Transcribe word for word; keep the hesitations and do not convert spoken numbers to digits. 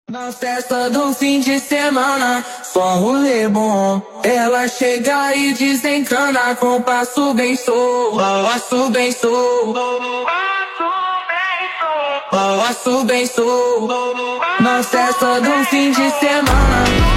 Na festa do fim de semana, só um rolê bom. Ela chega e desencana com passo bem solto, passo bem solto, passo bem solto. Na festa do fim de semana.